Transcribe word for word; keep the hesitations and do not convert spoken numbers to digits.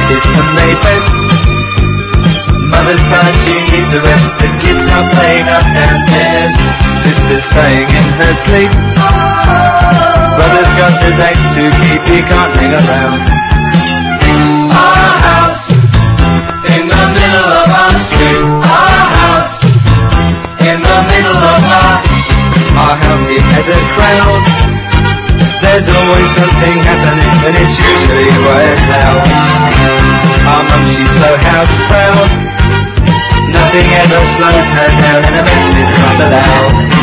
is Sunday best. Mother's tired, she needs a rest. The kids are playing up downstairs. Sister's saying in her sleep, brother's got a date to keep, he can't hang around. Our house in the middle of our street. Our house in the middle of our Our house, it has a crowd. There's always something happening, and it's usually quite loud. Our mum, she's so house proud. Nothing ever slows her down, and a mess is not allowed.